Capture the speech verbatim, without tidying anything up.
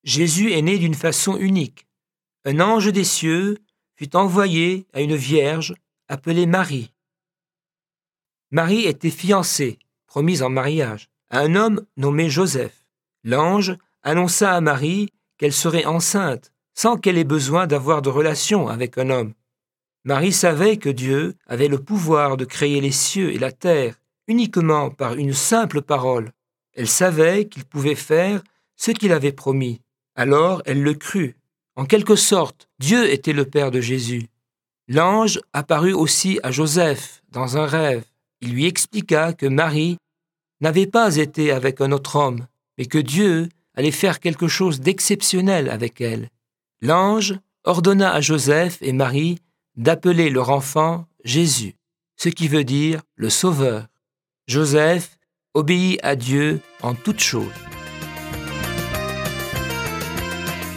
Jésus est né d'une façon unique. Un ange des cieux fut envoyé à une vierge appelée Marie. Marie était fiancée, promise en mariage, à un homme nommé Joseph. L'ange annonça à Marie qu'elle serait enceinte sans qu'elle ait besoin d'avoir de relation avec un homme. Marie savait que Dieu avait le pouvoir de créer les cieux et la terre uniquement par une simple parole. Elle savait qu'il pouvait faire ce qu'il avait promis. Alors elle le crut. En quelque sorte, Dieu était le Père de Jésus. L'ange apparut aussi à Joseph dans un rêve. Il lui expliqua que Marie n'avait pas été avec un autre homme, mais que Dieu allait faire quelque chose d'exceptionnel avec elle. L'ange ordonna à Joseph et Marie d'appeler leur enfant Jésus, ce qui veut dire le Sauveur. Joseph obéit à Dieu en toutes choses.